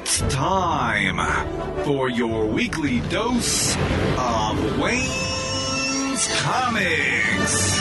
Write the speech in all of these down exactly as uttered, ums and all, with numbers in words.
It's time for your weekly dose of Wayne's Comics.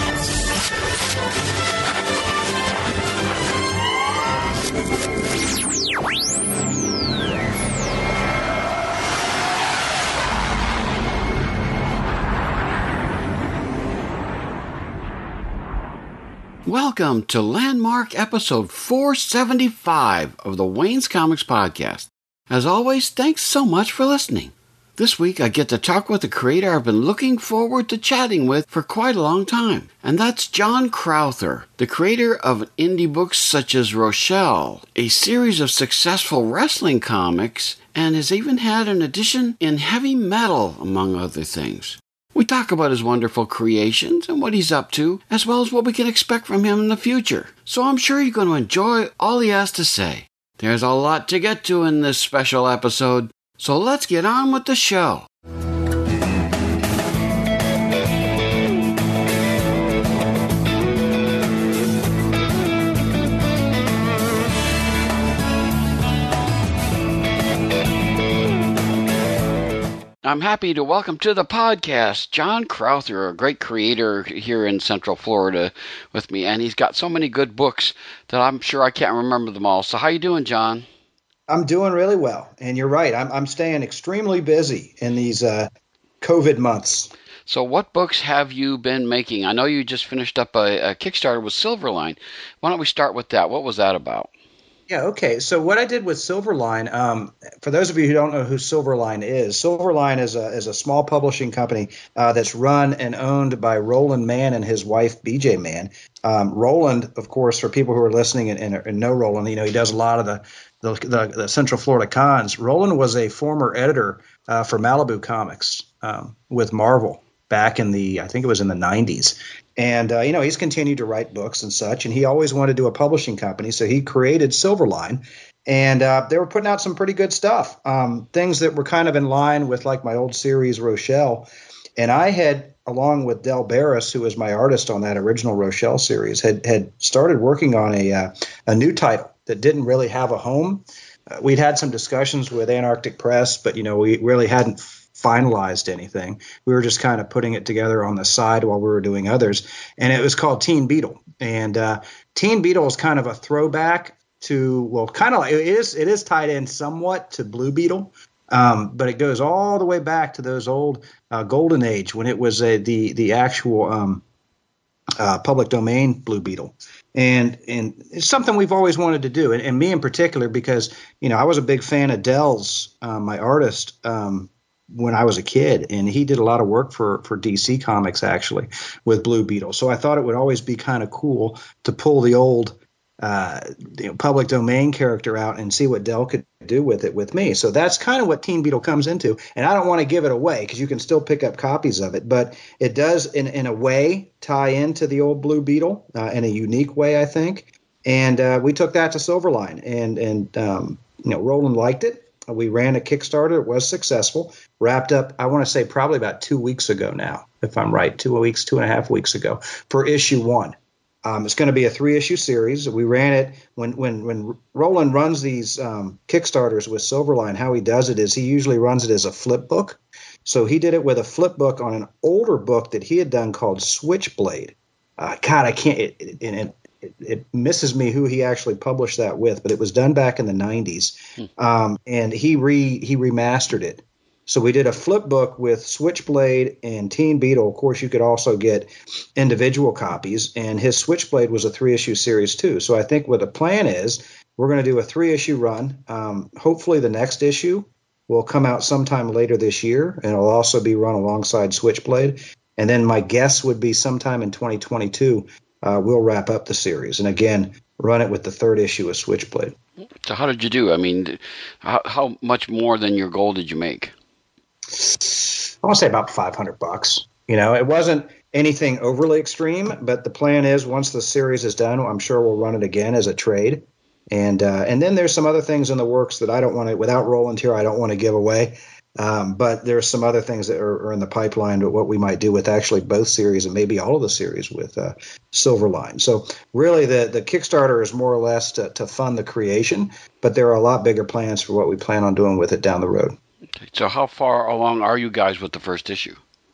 Welcome to Landmark episode four seventy-five of the Wayne's Comics podcast. As always, thanks so much for listening. This week I get to talk with a creator I've been looking forward to chatting with for quite a long time, and that's Jon Crowther, the creator of indie books such as Rochelle, a series of successful wrestling comics, and has even had an edition in heavy metal, among other things. We talk about his wonderful creations and what he's up to, as well as what we can expect from him in the future. So I'm sure you're going to enjoy all he has to say. There's a lot to get to in this special episode, so let's get on with the show. I'm happy to welcome to the podcast Jon Crowther, a great creator here in Central Florida with me, and he's got so many good books that I'm sure I can't remember them all. So how you doing, Jon? I'm doing really well, and you're right. I'm I'm staying extremely busy in these uh, COVID months. So what books have you been making? I know you just finished up a, a Kickstarter with Silverline. Why don't we start with that? What was that about? Yeah, okay. So what I did with Silverline, um, for those of you who don't know who Silverline is, Silverline is a is a small publishing company uh, that's run and owned by Roland Mann and his wife B J Mann. Um, Roland, of course, for people who are listening and, and, and know Roland, you know he does a lot of the the, the, the Central Florida cons. Roland was a former editor uh, for Malibu Comics um, with Marvel back in the, I think it was in the nineties. And, uh, you know, he's continued to write books and such, and he always wanted to do a publishing company, so he created Silverline, and uh, they were putting out some pretty good stuff, um, things that were kind of in line with, like, my old series, Rochelle. And I had, along with Del Barris, who was my artist on that original Rochelle series, had had started working on a, uh, a new title that didn't really have a home. Uh, we'd had some discussions with Antarctic Press, but, you know, we really hadn't finalized anything. We were just kind of putting it together on the side while we were doing others. And it was called Teen Beetle. And uh, Teen Beetle is kind of a throwback to, well, kind of like it is, it is tied in somewhat to Blue Beetle. Um, but it goes all the way back to those old uh, golden age when it was a, the, the actual um, uh, public domain Blue Beetle. And and it's something we've always wanted to do. And, and me in particular, because, you know, I was a big fan of Del's, uh, my artist, um, when I was a kid, and he did a lot of work for, for D C Comics, actually, with Blue Beetle. So I thought it would always be kind of cool to pull the old uh, you know, public domain character out and see what Del could do with it with me. So that's kind of what Teen Beetle comes into. And I don't want to give it away because you can still pick up copies of it. But it does, in, in a way, tie into the old Blue Beetle uh, in a unique way, I think. And uh, we took that to Silverline. And, and um, you know, Roland liked it. We ran a Kickstarter. It was successful. Wrapped up, I want to say, probably about two weeks ago now, if I'm right, two weeks, two and a half weeks ago, for issue one. Um, it's going to be a three-issue series. We ran it when when when Roland runs these um, Kickstarters with Silverline. How he does it is he usually runs it as a flip book. So he did it with a flip book on an older book that he had done called Switchblade. Uh, God, I can't. It, it, it, It, it misses me who he actually published that with, but it was done back in the nineties, um, and he re he remastered it. So we did a flip book with Switchblade and Teen Beetle. Of course, you could also get individual copies, and his Switchblade was a three-issue series too. So I think what the plan is, we're going to do a three-issue run. Um, hopefully the next issue will come out sometime later this year, and it'll also be run alongside Switchblade. And then my guess would be sometime in twenty twenty-two, Uh, we'll wrap up the series and, again, run it with the third issue of Switchblade. So how did you do? I mean, how, how much more than your goal did you make? I want to say about five hundred bucks. You know, it wasn't anything overly extreme, but the plan is once the series is done, I'm sure we'll run it again as a trade. And uh, and then there's some other things in the works that I don't want to, without Roland here, I don't want to give away. Um, but there's some other things that are, are in the pipeline to what we might do with actually both series and maybe all of the series with uh, Silverline. So really the, the Kickstarter is more or less to, to fund the creation, but there are a lot bigger plans for what we plan on doing with it down the road. Okay. So how far along are you guys with the first issue?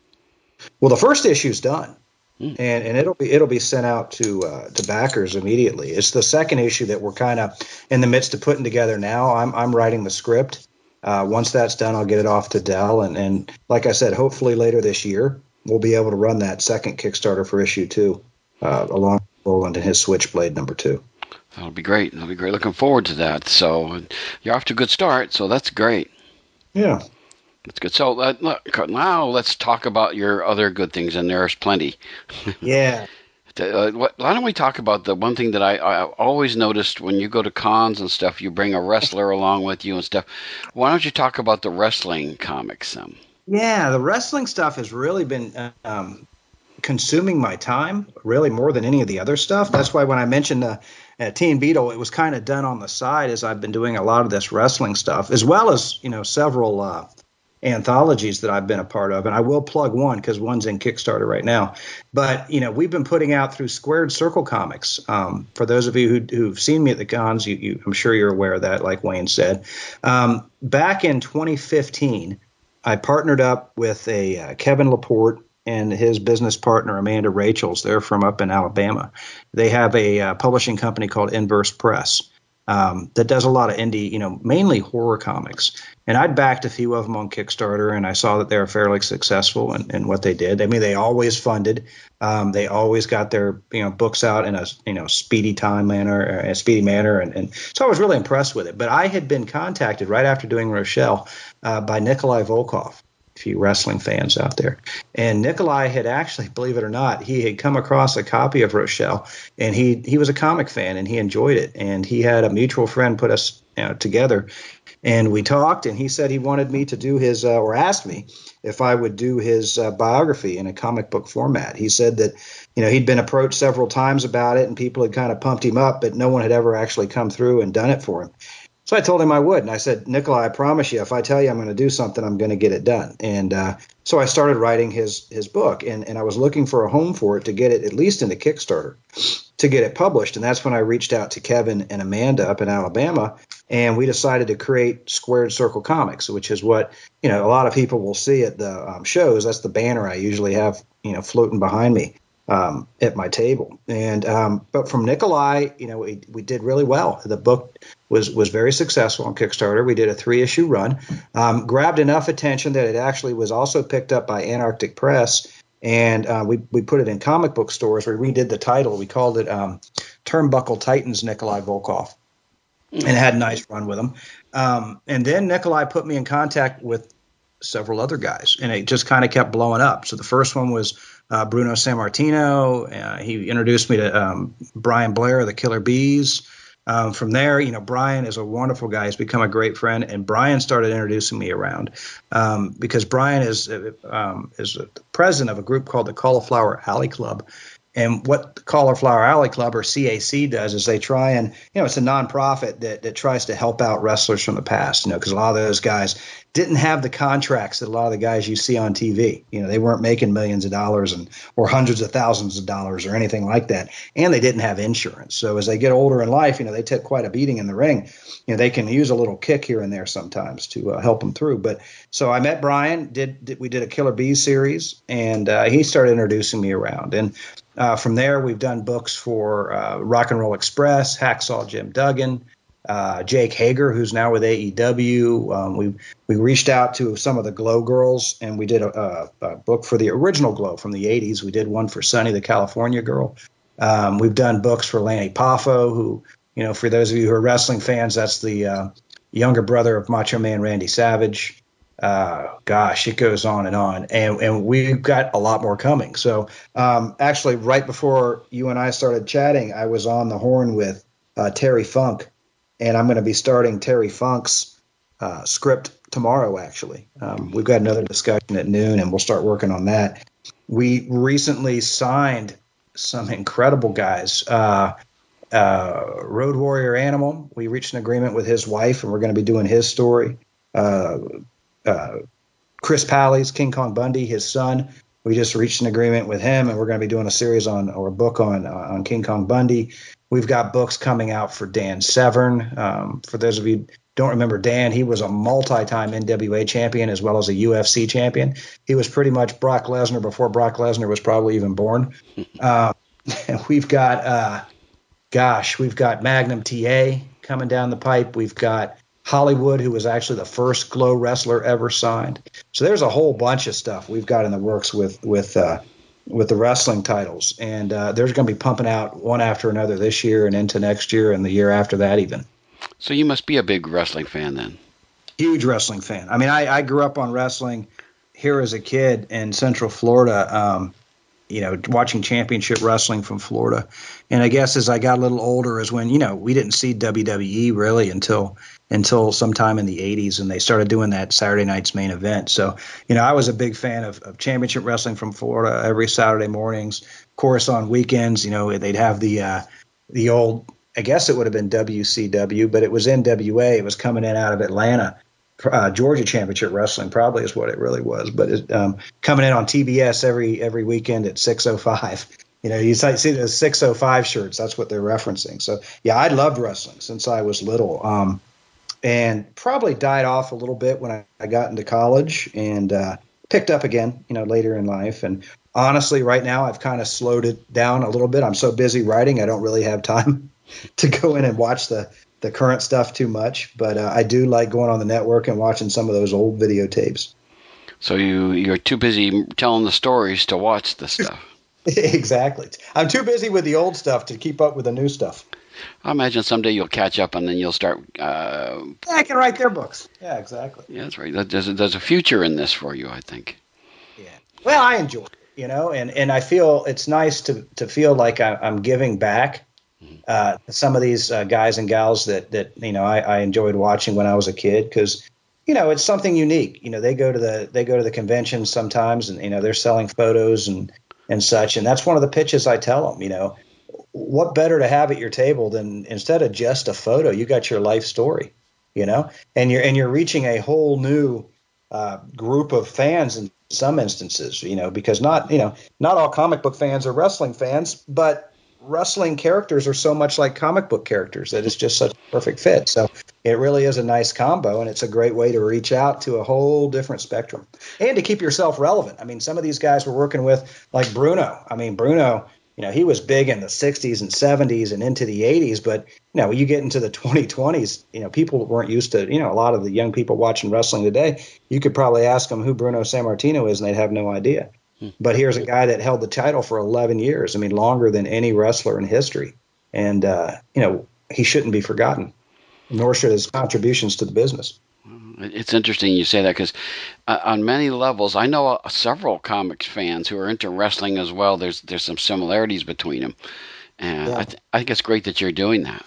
Well, the first issue's done. Mm. And and it'll be it'll be sent out to uh, to backers immediately. It's the second issue that we're kind of in the midst of putting together now. I'm I'm writing the script. Uh, once that's done, I'll get it off to Dell, and and like I said, hopefully later this year we'll be able to run that second Kickstarter for issue two, uh, along with Roland and his Switchblade number two. That'll be great. That'll be great. Looking forward to that. So you're off to a good start. So that's great. Yeah. That's good. So uh, look, now let's talk about your other good things, and there's plenty. Yeah. uh, what, why don't we talk about the one thing that I, I always noticed when you go to cons and stuff, you bring a wrestler along with you and stuff. Why don't you talk about the wrestling comics? Um? Yeah, the wrestling stuff has really been um, consuming my time, really more than any of the other stuff. That's why when I mentioned uh, uh, Teen Beetle, it was kind of done on the side as I've been doing a lot of this wrestling stuff, as well as, you know, several uh, anthologies that I've been a part of. And I will plug one because one's in Kickstarter right now. But, you know, we've been putting out through Squared Circle Comics. Um, for those of you who, who've seen me at the cons, you, you, I'm sure you're aware of that, like Wayne said. Um, back in twenty fifteen, I partnered up with a uh, Kevin Laporte and his business partner, Amanda Rachels. They're from up in Alabama. They have a uh, publishing company called Inverse Press um, that does a lot of indie, you know, mainly horror comics. And I'd backed a few of them on Kickstarter, and I saw that they were fairly successful in, in what they did. I mean, they always funded. Um, they always got their, you know, books out in a, you know, speedy time manner, a speedy manner. And, and so I was really impressed with it. But I had been contacted right after doing Rochelle uh, by Nikolai Volkov, a few wrestling fans out there. And Nikolai had actually, believe it or not, he had come across a copy of Rochelle, and he he was a comic fan, and he enjoyed it. And he had a mutual friend put us, you know, together. And we talked, and he said he wanted me to do his, uh, or asked me if I would do his uh, biography in a comic book format. He said that, you know, he'd been approached several times about it, and people had kind of pumped him up, but no one had ever actually come through and done it for him. So I told him I would, and I said, Nikolai, I promise you, if I tell you I'm going to do something, I'm going to get it done. And uh, so I started writing his his book, and, and I was looking for a home for it to get it at least into Kickstarter, to get it published. And that's when I reached out to Kevin and Amanda up in Alabama, and we decided to create Squared Circle Comics, which is what, you know, a lot of people will see at the um, shows. That's the banner I usually have, you know, floating behind me um, at my table. And um, but from Nikolai, you know, we, we did really well. The book was was very successful on Kickstarter. We did a three issue run, um, grabbed enough attention that it actually was also picked up by Antarctic Press. And uh, we, we put it in comic book stores. We redid the title. We called it um, Turnbuckle Titans Nikolai Volkov, and had a nice run with him. Um, and then Nikolai put me in contact with several other guys, and it just kind of kept blowing up. So the first one was uh, Bruno Sammartino. Uh, he introduced me to um, Brian Blair of the Killer Bees. Um, from there, you know, Brian is a wonderful guy. He's become a great friend, and Brian started introducing me around um, because Brian is um, is the president of a group called the Cauliflower Alley Club. And what the Cauliflower Alley Club, or C A C, does is they try and, you know, it's a nonprofit that, that tries to help out wrestlers from the past, you know, because a lot of those guys didn't have the contracts that a lot of the guys you see on T V. You know, they weren't making millions of dollars and or hundreds of thousands of dollars or anything like that. And they didn't have insurance. So as they get older in life, you know, they take quite a beating in the ring. You know, they can use a little kick here and there sometimes to uh, help them through. But so I met Brian, did, did we did a Killer Bees series, and uh, he started introducing me around. And Uh, from there, we've done books for uh, Rock and Roll Express, Hacksaw Jim Duggan, uh, Jake Hager, who's now with A E W. Um, we we reached out to some of the Glow girls, and we did a, a, a book for the original Glow from the eighties. We did one for Sunny, the California girl. Um, we've done books for Lanny Poffo, who, you know, for those of you who are wrestling fans, that's the uh, younger brother of Macho Man Randy Savage. Uh, gosh, it goes on and on. And, and we've got a lot more coming. So um, actually, right before you and I started chatting, I was on the horn with uh, Terry Funk, and I'm going to be starting Terry Funk's uh, script tomorrow, actually. Um, we've got another discussion at noon, and we'll start working on that. We recently signed some incredible guys. Uh, uh, Road Warrior Animal, we reached an agreement with his wife, and we're going to be doing his story. Uh, Uh, Chris Pally's King Kong Bundy, his son. We just reached an agreement with him, and we're going to be doing a series on or a book on uh, on King Kong Bundy. We've got books coming out for Dan Severn. Um, for those of you who don't remember Dan, he was a multi-time N W A champion as well as a U F C champion. He was pretty much Brock Lesnar before Brock Lesnar was probably even born. Uh, we've got, uh, gosh, we've got Magnum T A coming down the pipe. We've got Hollywood, who was actually the first Glow wrestler ever signed. So there's a whole bunch of stuff we've got in the works with with uh, with the wrestling titles, and uh, they're going to be pumping out one after another this year and into next year and the year after that even. So you must be a big wrestling fan then. Huge wrestling fan. I mean, I, I grew up on wrestling here as a kid in Central Florida. Um, you know, watching championship wrestling from Florida. And I guess as I got a little older is when, you know, we didn't see W W E really until until sometime in the eighties, and they started doing that Saturday night's main event. So, you know, I was a big fan of, of championship wrestling from Florida every Saturday mornings. Of course, on weekends, you know, they'd have the uh, the old, I guess it would have been W C W, but it was N W A. It was coming in out of Atlanta. Uh, Georgia Championship Wrestling probably is what it really was, but it, um, coming in on T B S every every weekend at six oh five. You know, you see the six oh five shirts. That's what they're referencing. So, yeah, I loved wrestling since I was little, um, and probably died off a little bit when I, I got into college and uh, picked up again, you know, later in life. And honestly, right now, I've kind of slowed it down a little bit. I'm so busy writing, I don't really have time to go in and watch the the current stuff too much, but uh, I do like going on the network and watching some of those old videotapes. So you, you're too busy telling the stories to watch the stuff. Exactly. I'm too busy with the old stuff to keep up with the new stuff. I imagine someday you'll catch up and then you'll start... Uh, yeah, I can write their books. Yeah, exactly. Yeah, that's right. There's a, there's a future in this for you, I think. Yeah. Well, I enjoy it, you know, and, and I feel it's nice to, to feel like I, I'm giving back. Uh, some of these uh, guys and gals that, that you know I, I enjoyed watching when I was a kid because you know it's something unique. You know they go to the they go to the conventions sometimes and you know they're selling photos and and such, and that's one of the pitches I tell them. You know what better to have at your table than instead of just a photo, you got your life story. You know, and you're and you're reaching a whole new uh, group of fans in some instances. You know because not you know not all comic book fans are wrestling fans, but wrestling characters are so much like comic book characters that it's just such a perfect fit. So it really is a nice combo, and it's a great way to reach out to a whole different spectrum and to keep yourself relevant. I mean, some of these guys we're working with, like Bruno. I mean, Bruno, you know, he was big in the sixties and seventies and into the eighties, but, you know, when you get into the twenty twenties, you know, people weren't used to, you know, a lot of the young people watching wrestling today, you could probably ask them who Bruno Sammartino is, and they'd have no idea. But here's a guy that held the title for eleven years. I mean, longer than any wrestler in history. And, uh, you know, he shouldn't be forgotten, nor should his contributions to the business. It's interesting you say that because uh, on many levels, I know uh, several comics fans who are into wrestling as well. There's there's some similarities between them. And yeah. I, th- I think it's great that you're doing that.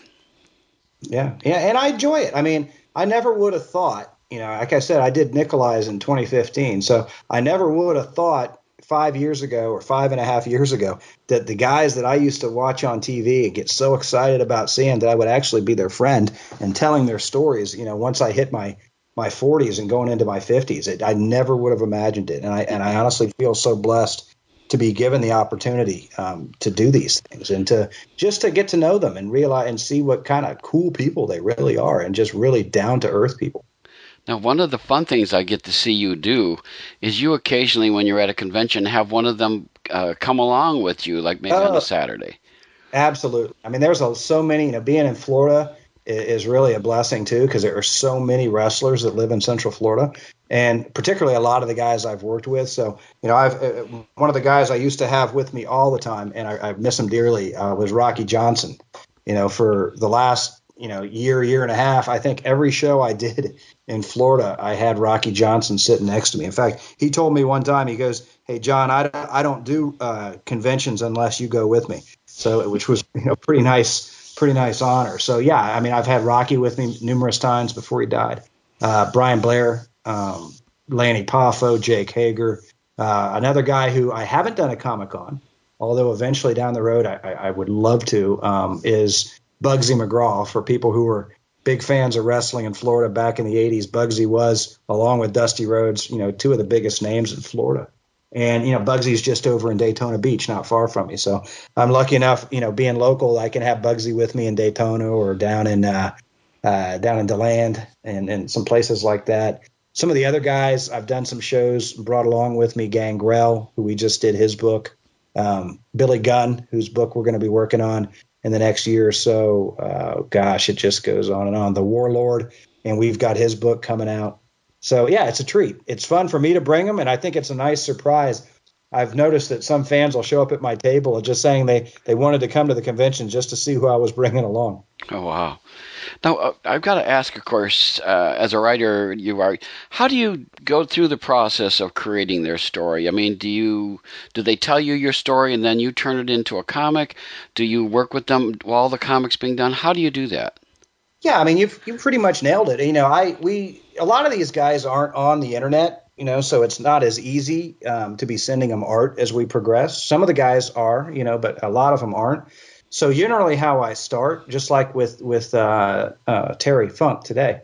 Yeah, yeah, and I enjoy it. I mean, I never would have thought, you know, like I said, I did Nikolai's in twenty fifteen. So I never would have thought five years ago or five and a half years ago that the guys that I used to watch on T V and get so excited about seeing that I would actually be their friend and telling their stories, you know, once I hit my my forties and going into my fifties. It, I never would have imagined it. And I and I honestly feel so blessed to be given the opportunity um, to do these things and to just to get to know them and realize and see what kind of cool people they really are and just really down to earth people. Now, one of the fun things I get to see you do is you occasionally, when you're at a convention, have one of them uh, come along with you, like maybe uh, on a Saturday. Absolutely. I mean, there's a, so many, you know, being in Florida is, is really a blessing, too, because there are so many wrestlers that live in Central Florida, and particularly a lot of the guys I've worked with. So, you know, I've uh, one of the guys I used to have with me all the time, and I, I miss him dearly, uh, was Rocky Johnson. You know, for the last you know, year, year and a half, I think every show I did in Florida, I had Rocky Johnson sitting next to me. In fact, he told me one time, he goes, "Hey, John, I, I don't do uh, conventions unless you go with me." So, which was, you know, pretty nice, pretty nice honor. So, yeah, I mean, I've had Rocky with me numerous times before he died. Uh, Brian Blair, um, Lanny Poffo, Jake Hager, uh, another guy who I haven't done a Comic-Con, although eventually down the road I, I, I would love to, um, is Bugsy McGraw, for people who are big fans of wrestling in Florida back in the eighties. Bugsy was, along with Dusty Rhodes, you know, two of the biggest names in Florida. And, you know, Bugsy's just over in Daytona Beach, not far from me. So I'm lucky enough, you know, being local, I can have Bugsy with me in Daytona or down in uh, uh, down in DeLand and, and some places like that. Some of the other guys, I've done some shows, brought along with me Gangrel, who we just did his book, um, Billy Gunn, whose book we're going to be working on in the next year or so. Uh, gosh, it just goes on and on. The Warlord, and we've got his book coming out. So, yeah, it's a treat. It's fun for me to bring them, and I think it's a nice surprise. I've noticed that some fans will show up at my table just saying they, they wanted to come to the convention just to see who I was bringing along. Oh, wow. Now, uh, I've got to ask, of course, uh, as a writer, you are, how do you go through the process of creating their story? I mean, do you do they tell you your story and then you turn it into a comic? Do you work with them while the comic's being done? How do you do that? Yeah, I mean, you've you pretty much nailed it. You know, I we a lot of these guys aren't on the internet, you know, so it's not as easy um, to be sending them art as we progress. Some of the guys are, you know, but a lot of them aren't. So generally how I start, just like with, with uh, uh, Terry Funk today,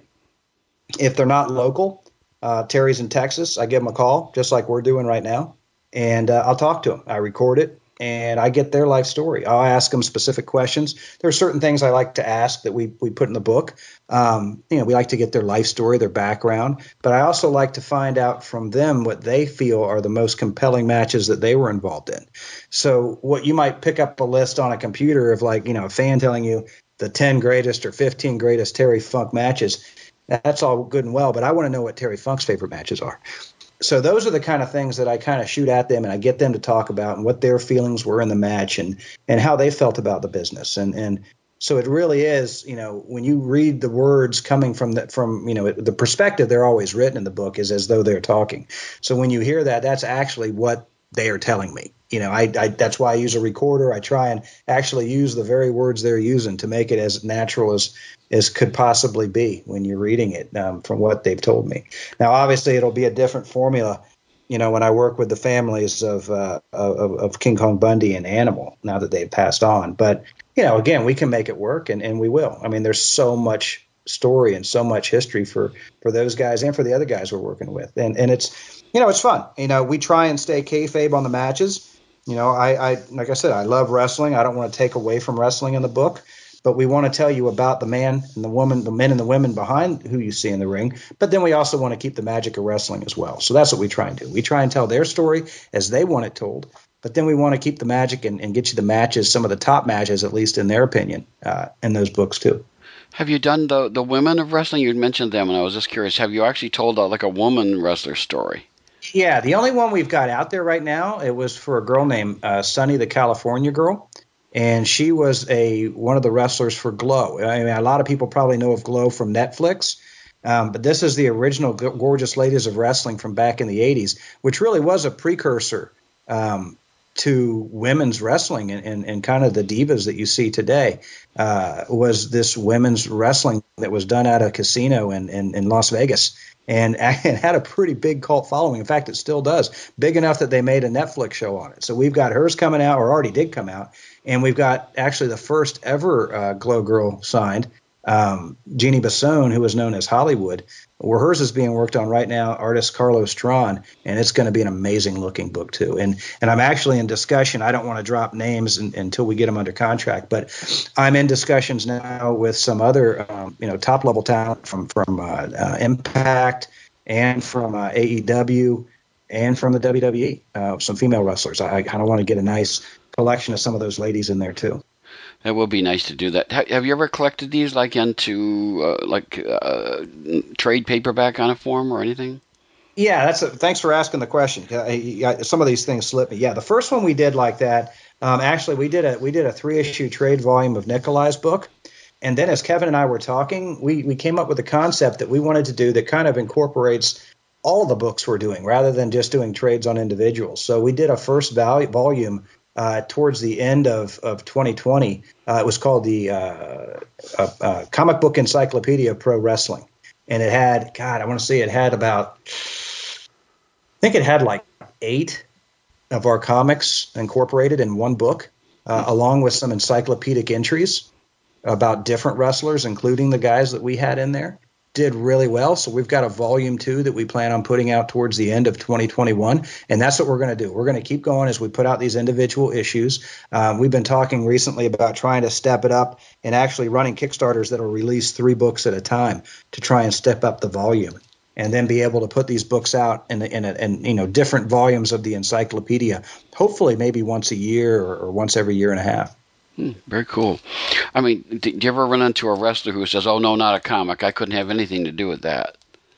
if they're not local, uh, Terry's in Texas, I give them a call, just like we're doing right now, and uh, I'll talk to them. I record it, and I get their life story. I'll ask them specific questions. There are certain things I like to ask that we, we put in the book. Um, you know, we like to get their life story, their background, but I also like to find out from them what they feel are the most compelling matches that they were involved in. So what you might pick up a list on a computer of, like, you know, a fan telling you the ten greatest or fifteen greatest Terry Funk matches, that's all good and well, but I want to know what Terry Funk's favorite matches are. So those are the kind of things that I kind of shoot at them, and I get them to talk about and what their feelings were in the match and and how they felt about the business. And and so it really is, you know, when you read the words coming from the, from, you know, the perspective they're always written in the book is as though they're talking. So when you hear that, that's actually what they are telling me. You know, I, I that's why I use a recorder. I try and actually use the very words they're using to make it as natural as as could possibly be when you're reading it, um, from what they've told me. Now, obviously, it'll be a different formula, you know, when I work with the families of uh, of, of King Kong Bundy and Animal now that they've passed on. But, you know, again, we can make it work, and, and we will. I mean, there's so much story and so much history for, for those guys and for the other guys we're working with. And and it's, you know, it's fun. You know, we try and stay kayfabe on the matches. You know, I, I like I said, I love wrestling. I don't want to take away from wrestling in the book, but we want to tell you about the man and the woman, the men and the women behind who you see in the ring. But then we also want to keep the magic of wrestling as well. So that's what we try and do. We try and tell their story as they want it told, but then we want to keep the magic and, and get you the matches, some of the top matches, at least in their opinion, uh, in those books too. Have you done the the women of wrestling? You mentioned them, and I was just curious. Have you actually told a, like a woman wrestler story? Yeah, the only one we've got out there right now, it was for a girl named uh, Sunny, the California girl, and she was a one of the wrestlers for Glow. I mean, a lot of people probably know of Glow from Netflix, um, but this is the original Gorgeous Ladies of Wrestling from back in the eighties, which really was a precursor um, to women's wrestling and, and, and kind of the divas that you see today. Uh, was this women's wrestling that was done at a casino in, in, in Las Vegas. And it had a pretty big cult following. In fact, it still does. Big enough that they made a Netflix show on it. So we've got hers coming out, or already did come out. And we've got actually the first ever uh, Glow Girl signed, um, Jeannie Bassone, who was known as Hollywood, where hers is being worked on right now, artist Carlos Tron, and it's going to be an amazing looking book too. And and I'm actually in discussion. I don't want to drop names in, until we get them under contract, but I'm in discussions now with some other um, you know top level talent from from uh, uh, Impact and from uh, A E W and from the W W E. Uh, some female wrestlers. I, I kind of want to get a nice collection of some of those ladies in there too. That would be nice to do that. Have you ever collected these like into uh, like uh, trade paperback on a form or anything? Yeah, that's a, thanks for asking the question. I, I, some of these things slip me. Yeah, the first one we did like that. Um, actually, we did a we did a three issue trade volume of Nikolai's book, and then as Kevin and I were talking, we we came up with a concept that we wanted to do that kind of incorporates all the books we're doing rather than just doing trades on individuals. So we did a first vol- volume. Uh, towards the end of, of twenty twenty, uh, it was called the uh, uh, uh, Comic Book Encyclopedia of Pro Wrestling. And it had, God, I want to say it had about, I think it had like eight of our comics incorporated in one book, uh, along with some encyclopedic entries. about different wrestlers, including the guys that we had in there. Did really well. So we've got a volume two that we plan on putting out towards the end of twenty twenty-one. And that's what we're going to do. We're going to keep going as we put out these individual issues. Um, we've been talking recently about trying to step it up and actually running Kickstarters that will release three books at a time to try and step up the volume, and then be able to put these books out in, in, a, in you know, different volumes of the encyclopedia, hopefully maybe once a year or, or once every year and a half. Hmm, very cool. I mean, do you ever run into a wrestler who says, "Oh no, not a comic. I couldn't have anything to do with that"?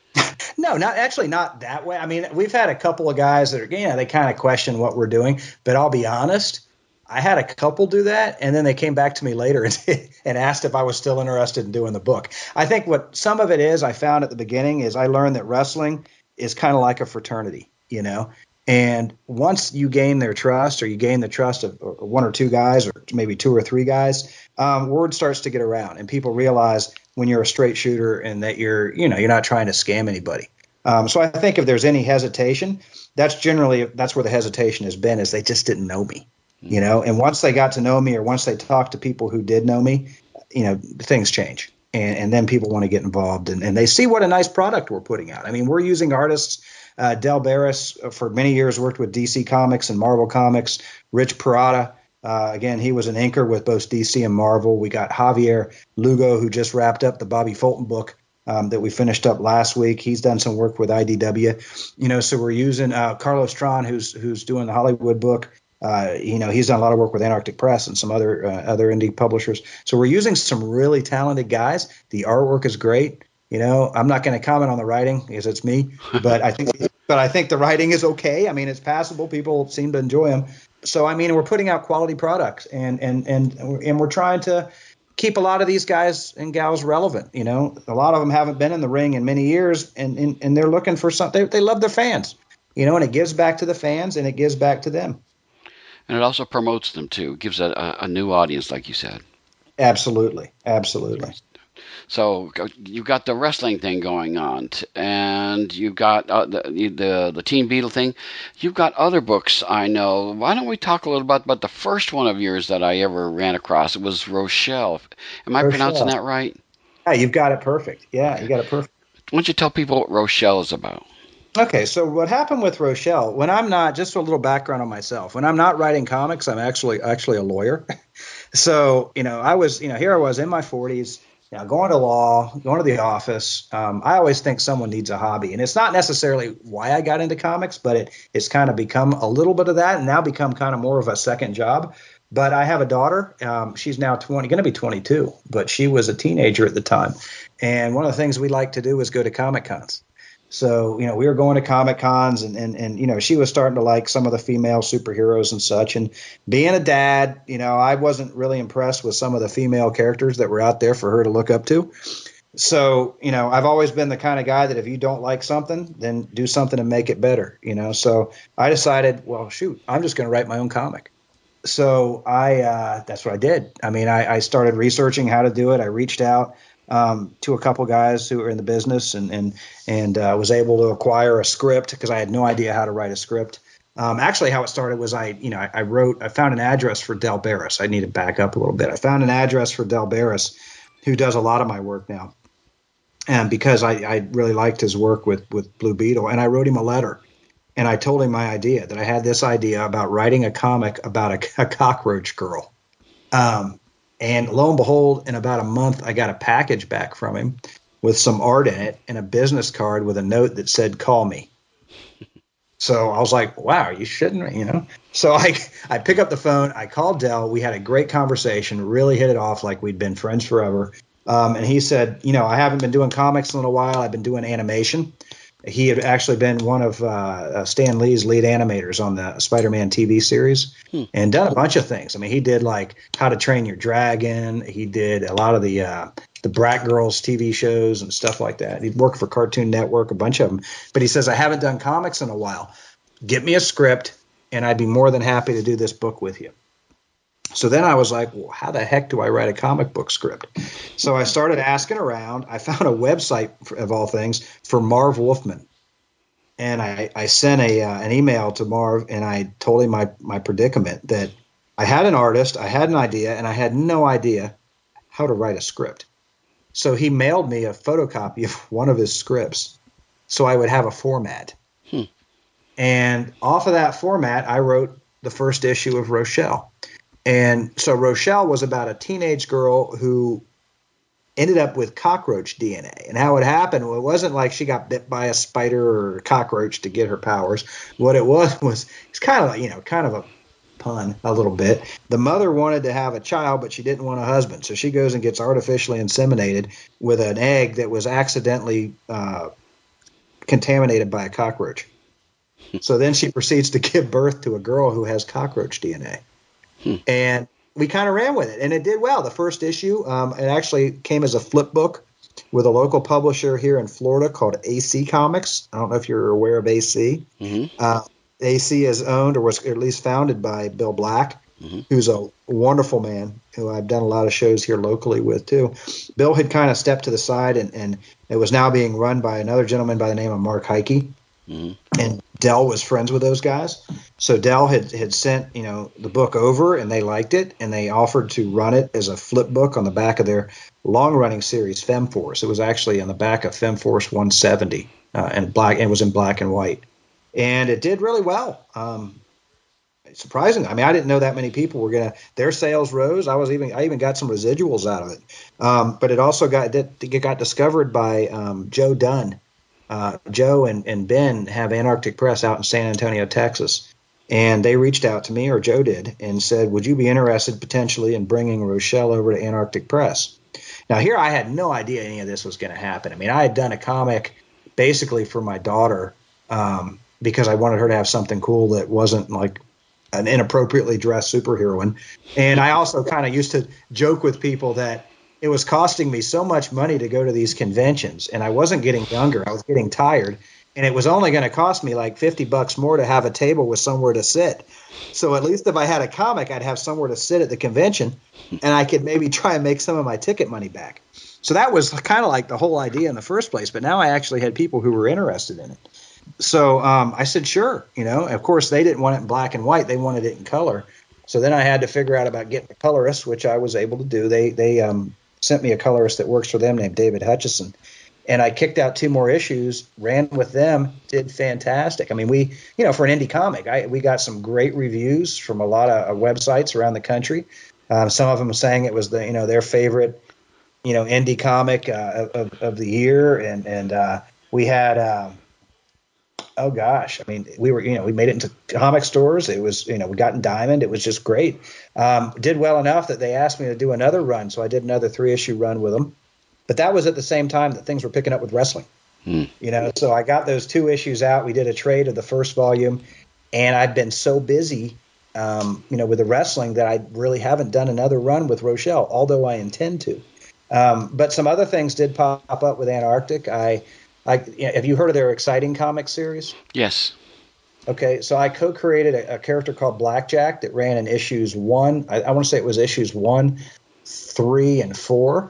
No, not actually, not that way. I mean, we've had a couple of guys that are, you know, they kind of question what we're doing. But I'll be honest, I had a couple do that, and then they came back to me later and, and asked if I was still interested in doing the book. I think what some of it is, I found at the beginning, is I learned that wrestling is kind of like a fraternity, you know. And once you gain their trust, or you gain the trust of one or two guys, or maybe two or three guys, um, word starts to get around, and people realize when you're a straight shooter and that you're, you know, you're not trying to scam anybody. Um, so I think if there's any hesitation, that's generally that's where the hesitation has been, is they just didn't know me, you know. And once they got to know me, or once they talked to people who did know me, you know, things change, and, and then people want to get involved, and, and they see what a nice product we're putting out. I mean, we're using artists. Uh, Del Barris, uh, for many years, worked with D C Comics and Marvel Comics. Rich Parada, uh, again, he was an inker with both D C and Marvel. We got Javier Lugo, who just wrapped up the Bobby Fulton book um, that we finished up last week. He's done some work with I D W. You know, so we're using uh, Carlos Tron, who's who's doing the Hollywood book. Uh, you know, he's done a lot of work with Antarctic Press and some other uh, other indie publishers. So we're using some really talented guys. The artwork is great. You know, I'm not going to comment on the writing because it's me, but I think, but I think the writing is okay. I mean, it's passable. People seem to enjoy them. So, I mean, we're putting out quality products, and and and and we're trying to keep a lot of these guys and gals relevant. You know, a lot of them haven't been in the ring in many years, and and, and they're looking for something. They, they love their fans, you know, and it gives back to the fans, and it gives back to them. And it also promotes them too. It gives a, a new audience, like you said. Absolutely, absolutely. So you've got the wrestling thing going on, and you've got uh, the, the the Teen Beetle thing. You've got other books, I know. Why don't we talk a little about, about the first one of yours that I ever ran across? It was Rochelle. Am I Rochelle. pronouncing that right? Yeah, you've got it perfect. Yeah, you got it perfect. Why don't you tell people what Rochelle is about? Okay, so what happened with Rochelle, when I'm not, just a little background on myself, when I'm not writing comics, I'm actually actually a lawyer. So, you know, I was, you know, here I was in my forties, you know, going to law, going to the office. Um, I always think someone needs a hobby. And it's not necessarily why I got into comics, but it, it's kind of become a little bit of that, and now become kind of more of a second job. But I have a daughter. Um, she's now twenty, going to be twenty-two, but she was a teenager at the time. And one of the things we like to do is go to Comic Cons. So, you know, we were going to Comic Cons, and, and, and, you know, she was starting to like some of the female superheroes and such. And being a dad, you know, I wasn't really impressed with some of the female characters that were out there for her to look up to. So, you know, I've always been the kind of guy that if you don't like something, then do something to make it better, you know. So I decided, well, shoot, I'm just going to write my own comic. So I uh, that's what I did. I mean, I, I started researching how to do it. I reached out um, to a couple guys who are in the business, and and and uh, was able to acquire a script because I had no idea how to write a script. Um, actually, how it started was I, you know, I, I wrote, I found an address for Del Barris. I need to back up a little bit. I found an address for Del Barris, who does a lot of my work now, and because I, I really liked his work with with Blue Beetle, and I wrote him a letter. And I told him my idea, that I had this idea about writing a comic about a, a cockroach girl. Um, and lo and behold, in about a month, I got a package back from him with some art in it and a business card with a note that said, "Call me." So I was like, wow, you shouldn't, you know. So I, I pick up the phone. I called Del. We had a great conversation, really hit it off like we'd been friends forever. Um, and he said, you know, I haven't been doing comics in a while. I've been doing animation. He had actually been one of uh, Stan Lee's lead animators on the Spider-Man T V series, hmm. and done a bunch of things. I mean, he did like How to Train Your Dragon. He did a lot of the uh, the Brat Girls T V shows and stuff like that. He'd worked for Cartoon Network, a bunch of them. But he says, I haven't done comics in a while. Get me a script, and I'd be more than happy to do this book with you. So then I was like, well, how the heck do I write a comic book script? So I started asking around. I found a website, for, of all things, for Marv Wolfman. And I, I sent a uh, an email to Marv, and I told him my, my predicament, that I had an artist, I had an idea, and I had no idea how to write a script. So he mailed me a photocopy of one of his scripts so I would have a format. Hmm. And off of that format, I wrote the first issue of Rochelle. And so Rochelle was about a teenage girl who ended up with cockroach D N A. And how it happened, well, it wasn't like she got bit by a spider or a cockroach to get her powers. What it was was it's kind of like, you know, kind of a pun a little bit. The mother wanted to have a child, but she didn't want a husband. So she goes and gets artificially inseminated with an egg that was accidentally uh, contaminated by a cockroach. So then she proceeds to give birth to a girl who has cockroach D N A. Hmm. And we kind of ran with it, and it did well. The first issue, um, it actually came as a flip book with a local publisher here in Florida called A C Comics. I don't know if you're aware of A C. Mm-hmm. Uh, A C is owned, or was at least founded by Bill Black, mm-hmm. who's a wonderful man who I've done a lot of shows here locally with too. Bill had kind of stepped to the side, and, and it was now being run by another gentleman by the name of Mark Heike. Mm-hmm. And Dell was friends with those guys. So Dell had, had sent, you know, the book over, and they liked it, and they offered to run it as a flip book on the back of their long-running series, FemForce. It was actually on the back of FemForce one seventy, uh, and black. It was in black and white. And it did really well. Um, surprising. I mean, I didn't know that many people were gonna. Their sales rose. I was even. I even got some residuals out of it. Um, but it also got it got discovered by um, Joe Dunn. Uh, Joe and, and Ben have Antarctic Press out in San Antonio, Texas, and they reached out to me, or Joe did, and said, "Would you be interested potentially in bringing Rochelle over to Antarctic Press?" Now, here I had no idea any of this was going to happen. I mean, I had done a comic basically for my daughter. Um, because I wanted her to have something cool that wasn't like an inappropriately dressed superheroine. And I also kind of used to joke with people that it was costing me so much money to go to these conventions, and I wasn't getting younger. I was getting tired, and it was only going to cost me like fifty bucks more to have a table with somewhere to sit. So at least if I had a comic, I'd have somewhere to sit at the convention, and I could maybe try and make some of my ticket money back. So that was kind of like the whole idea in the first place, but now I actually had people who were interested in it. So um, I said, sure. You know, of course, they didn't want it in black and white. They wanted it in color. So then I had to figure out about getting a colorist, which I was able to do. They they um, sent me a colorist that works for them named David Hutchison. And I kicked out two more issues, ran with them, did fantastic. I mean, we, you know, for an indie comic, I, we got some great reviews from a lot of uh, websites around the country. Um, some of them saying it was the, you know, their favorite, you know, indie comic uh, of, of the year. And, and uh, we had, uh, oh gosh, I mean, we were, you know, we made it into comic stores. It was, you know, we got in Diamond. It was just great. Um, did well enough that they asked me to do another run. So I did another three issue run with them. But that was at the same time that things were picking up with wrestling, hmm. you know. So I got those two issues out. We did a trade of the first volume, and I've been so busy, um, you know, with the wrestling that I really haven't done another run with Rochelle, although I intend to. Um, but some other things did pop up with Antarctic. I, I you know, have you heard of their Exciting Comics series? Yes. Okay, so I co-created a, a character called Blackjack that ran in issues one. I, I want to say it was issues one, three, and four.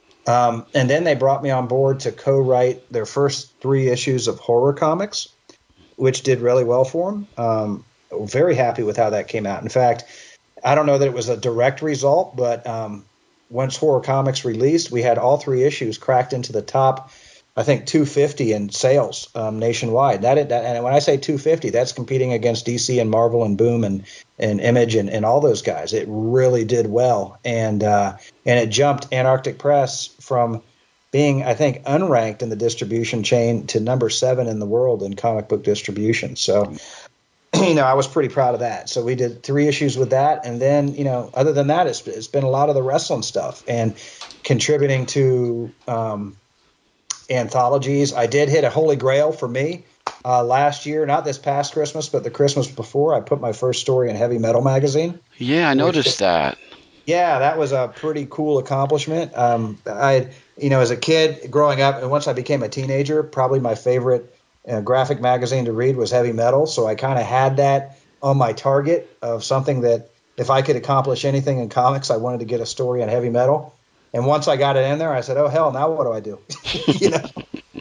Um, and then they brought me on board to co-write their first three issues of horror comics, which did really well for them. Um, very happy with how that came out. In fact, I don't know that it was a direct result, but um, once horror comics released, we had all three issues cracked into the top, I think, two fifty in sales um, nationwide. That, that and when I say two fifty, that's competing against D C and Marvel and Boom and, and Image and, and all those guys. It really did well, and uh, and it jumped Antarctic Press from being, I think, unranked in the distribution chain to number seven in the world in comic book distribution. So, you know, I was pretty proud of that. So we did three issues with that, and then, you know, other than that, it's, it's been a lot of the wrestling stuff and contributing to um, anthologies. I did hit a holy grail for me uh, last year, not this past Christmas, but the Christmas before. I put my first story in Heavy Metal magazine. Yeah, I noticed which, that. Yeah, that was a pretty cool accomplishment. Um, I, you know, as a kid growing up, and once I became a teenager, probably my favorite uh, graphic magazine to read was Heavy Metal. So I kind of had that on my target of something that if I could accomplish anything in comics, I wanted to get a story on Heavy Metal. And once I got it in there, I said, "Oh hell, now what do I do?" you know,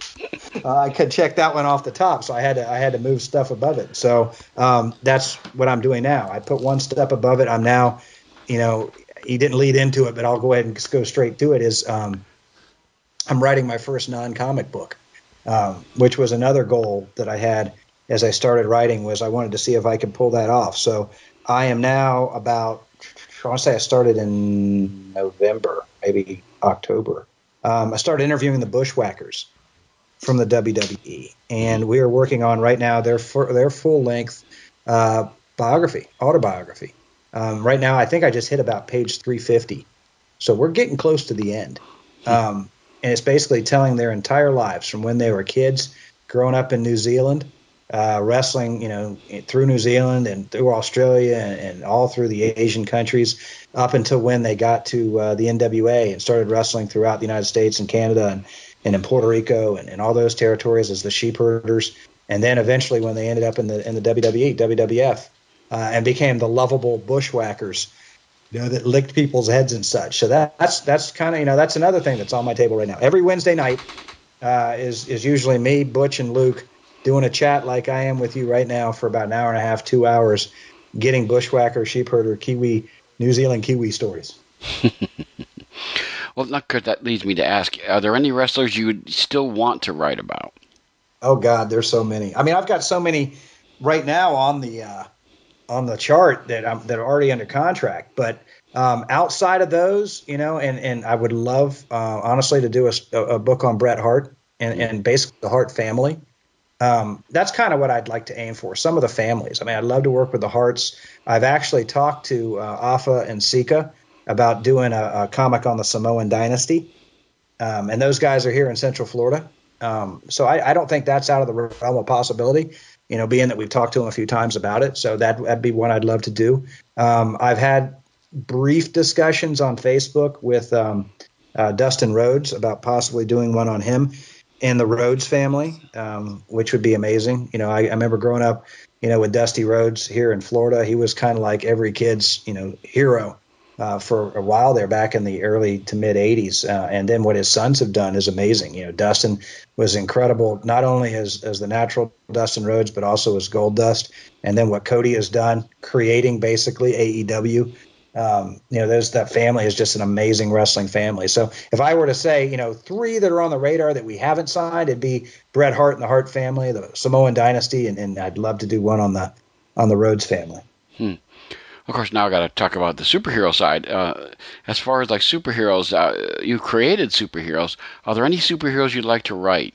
uh, I could check that one off the top, so I had to I had to move stuff above it. So um, that's what I'm doing now. I put one step above it. I'm now, you know, he didn't lead into it, but I'll go ahead and just go straight to it. Is um, I'm writing my first non-comic book, um, which was another goal that I had as I started writing. Was I wanted to see if I could pull that off. So I am now about, I want to say I started in November, maybe October. Um, I started interviewing the Bushwhackers from the W W E, and we are working on right now their their full length uh, biography, autobiography. Um, right now, I think I just hit about page three fifty, so we're getting close to the end. Um, and it's basically telling their entire lives from when they were kids, growing up in New Zealand, uh, wrestling, you know, through New Zealand and through Australia and, and all through the Asian countries, up until when they got to uh, the N W A and started wrestling throughout the United States and Canada and, and in Puerto Rico and, and all those territories as the sheep herders. And then eventually when they ended up in the in the W W E, W W F, uh, and became the lovable Bushwhackers, you know, that licked people's heads and such. So that, that's that's kind of, you know, that's another thing that's on my table right now. Every Wednesday night uh, is is usually me, Butch, and Luke doing a chat like I am with you right now for about an hour and a half, two hours, getting Bushwhacker, sheep herder, Kiwi, New Zealand Kiwi stories. Well, not good. That leads me to ask, are there any wrestlers you would still want to write about? Oh, God, there's so many. I mean, I've got so many right now on the uh, on the chart that I'm that are already under contract. But um, outside of those, you know, and, and I would love, uh, honestly, to do a, a book on Bret Hart and, and basically the Hart family. Um, that's kind of what I'd like to aim for. Some of the families. I mean, I'd love to work with the Harts. I've actually talked to uh, Afa and Sika about doing a, a comic on the Samoan dynasty. Um, and those guys are here in Central Florida. Um, so I, I don't think that's out of the realm of possibility, you know, being that we've talked to them a few times about it. So that, that'd be one I'd love to do. Um, I've had brief discussions on Facebook with um, uh, Dustin Rhodes about possibly doing one on him and the Rhodes family, um, which would be amazing. You know, I, I remember growing up, you know, with Dusty Rhodes here in Florida. He was kind of like every kid's, you know, hero. Uh, for a while there back in the early to mid eighties. Uh, and then what his sons have done is amazing. You know, Dustin was incredible, not only as, as the natural Dustin Rhodes, but also as Goldust. And then what Cody has done, creating basically A E W. Um, you know, there's that family is just an amazing wrestling family. So if I were to say, you know, three that are on the radar that we haven't signed, it'd be Bret Hart and the Hart family, the Samoan dynasty, and, and I'd love to do one on the on the Rhodes family. Hmm. Of course, now I got to talk about the superhero side. Uh, as far as like superheroes, uh, you created superheroes. Are there any superheroes you'd like to write?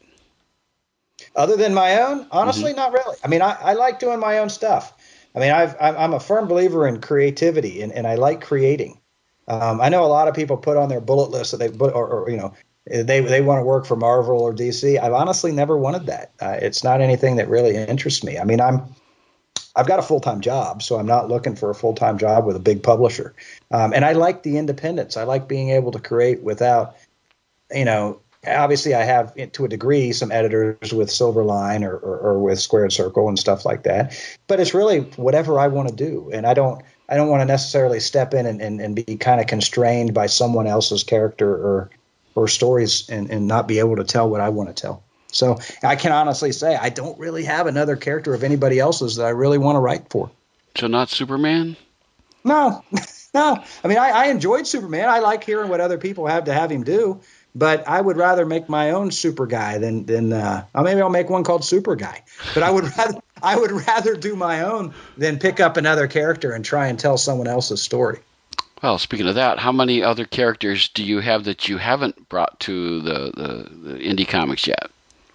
Other than my own? Honestly, Mm-hmm. not really. I mean, I, I like doing my own stuff. I mean, I've, I'm a firm believer in creativity, and, and I like creating. Um, I know a lot of people put on their bullet list that they put, or, or you know, they they want to work for Marvel or D C. I've honestly never wanted that. Uh, it's not anything that really interests me. I mean, I'm I've got a full-time job, so I'm not looking for a full-time job with a big publisher. Um, and I like the independence. I like being able to create without, you know, obviously I have to a degree some editors with Silverline or, or, or with Squared Circle and stuff like that. But it's really whatever I want to do. And I don't I don't want to necessarily step in and, and, and be kind of constrained by someone else's character or or stories and, and not be able to tell what I want to tell. So I can honestly say I don't really have another character of anybody else's that I really want to write for. So not Superman? No, no. I mean, I, I enjoyed Superman. I like hearing what other people have to have him do. But I would rather make my own super guy than than uh, or maybe I'll make one called Super Guy. But I would rather I would rather do my own than pick up another character and try and tell someone else's story. Well, speaking of that, how many other characters do you have that you haven't brought to the, the, the indie comics yet?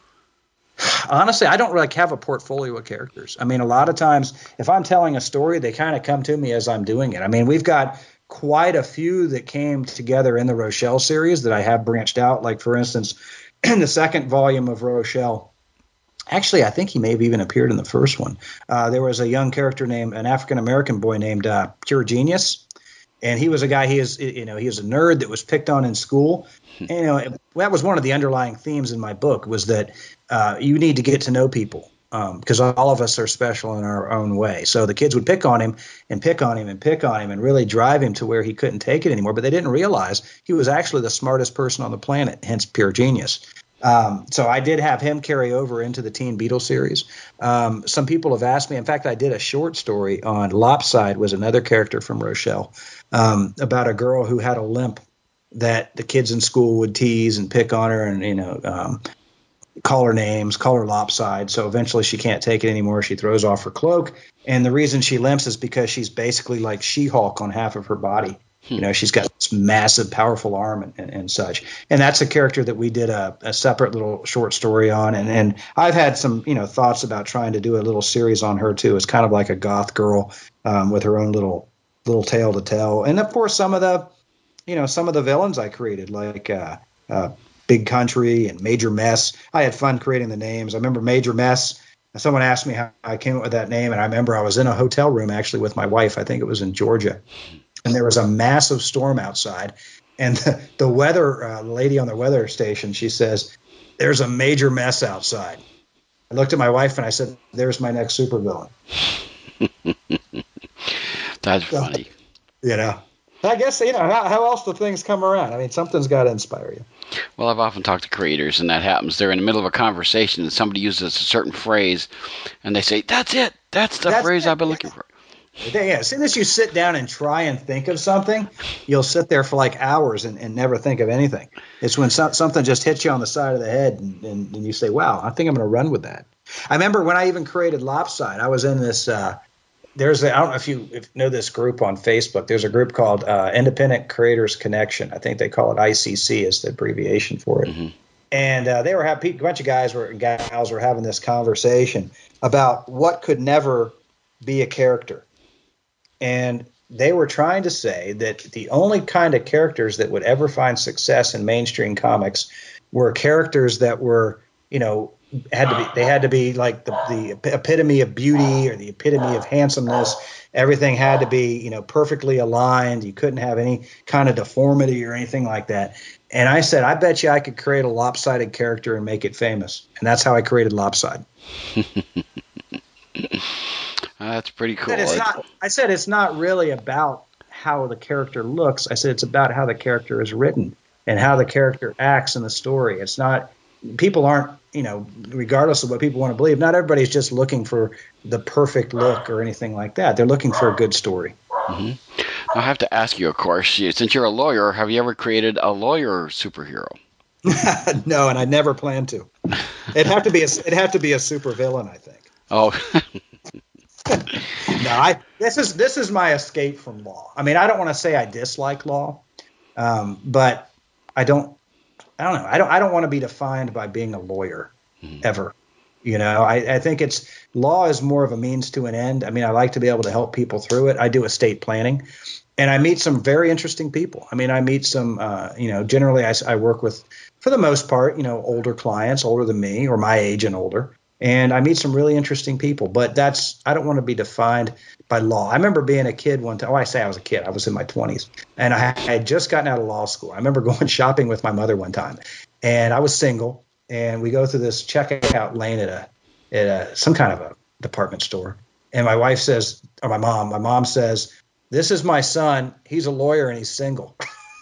Honestly, I don't really have a portfolio of characters. I mean, a lot of times if I'm telling a story, they kind of come to me as I'm doing it. I mean, we've got quite a few that came together in the Rochelle series that I have branched out. Like, for instance, in the second volume of Rochelle, actually, I think he may have even appeared in the first one. Uh, there was a young character named, an African-American boy named uh, Pure Genius. And he was a guy, he is, you know, he was a nerd that was picked on in school. And, you know, that was one of the underlying themes in my book was that uh, you need to get to know people because um, all of us are special in our own way. So the kids would pick on him and pick on him and pick on him and really drive him to where he couldn't take it anymore. But they didn't realize he was actually the smartest person on the planet, hence Pure Genius. Um, so I did have him carry over into the Teen Beetle series. Um, some people have asked me. In fact, I did a short story on Lopside, was another character from Rochelle, um, about a girl who had a limp that the kids in school would tease and pick on her, and you know, um, call her names, call her Lopside. So eventually, she can't take it anymore. She throws off her cloak, and the reason she limps is because she's basically like She-Hulk on half of her body. You know, she's got this massive, powerful arm and, and, and such. And that's a character that we did a, a separate little short story on. And, and I've had some, you know, thoughts about trying to do a little series on her, too. It's kind of like a goth girl um, with her own little little tale to tell. And, of course, some of the, you know, some of the villains I created, like uh, uh, Big Country and Major Mess. I had fun creating the names. I remember Major Mess. Someone asked me how I came up with that name. And I remember I was in a hotel room, actually, with my wife. I think it was in Georgia. And there was a massive storm outside, and the, the weather uh, lady on the weather station, she says, "There's a major mess outside." I looked at my wife and I said, "There's my next supervillain." That's funny. You know, I guess, you know, how, how else do things come around? I mean, something's got to inspire you. Well, I've often talked to creators, and that happens. They're in the middle of a conversation, and somebody uses a certain phrase, and they say, "That's it. That's the That's phrase it. I've been looking for." Yeah, as soon as you sit down and try and think of something, you'll sit there for like hours and, and never think of anything. It's when so, something just hits you on the side of the head, and, and, and you say, "Wow, I think I'm going to run with that." I remember when I even created Lopside, I was in this. Uh, there's a, I don't know if you if you know this group on Facebook. There's a group called uh, Independent Creators Connection. I think they call it I C C is the abbreviation for it. Mm-hmm. And uh, they were having a bunch of guys were and gals were having this conversation about what could never be a character. And they were trying to say that the only kind of characters that would ever find success in mainstream comics were characters that were, you know, had to be, they had to be like the, the epitome of beauty or the epitome of handsomeness. Everything had to be, you know, perfectly aligned. You couldn't have any kind of deformity or anything like that. And I said, I bet you I could create a lopsided character and make it famous. And that's how I created Lopside. That's pretty cool. It's not, I said it's not really about how the character looks. I said it's about how the character is written and how the character acts in the story. It's not – people aren't, you know, regardless of what people want to believe, not everybody's just looking for the perfect look or anything like that. They're looking for a good story. Mm-hmm. I have to ask you, of course, since you're a lawyer, have you ever created a lawyer superhero? No, and I never plan to. It'd have to be a, it'd have to be a supervillain, I think. Oh. No, I this is this is my escape from law. I mean, I don't want to say I dislike law, um, but I don't. I don't know. I don't. I don't want to be defined by being a lawyer mm-hmm. ever. You know, I, I think it's law is more of a means to an end. I mean, I like to be able to help people through it. I do estate planning, and I meet some very interesting people. I mean, I meet some. Uh, you know, generally, I, I work with, for the most part, you know, older clients, older than me or my age and older. And I meet some really interesting people, but that's, I don't want to be defined by law. I remember being a kid one time. Oh, I say I was a kid. I was in my twenties, and I had just gotten out of law school. I remember going shopping with my mother one time, and I was single, and we go through this checkout lane at a, at a, some kind of a department store. And my wife says, or my mom, my mom says, "This is my son. He's a lawyer and he's single."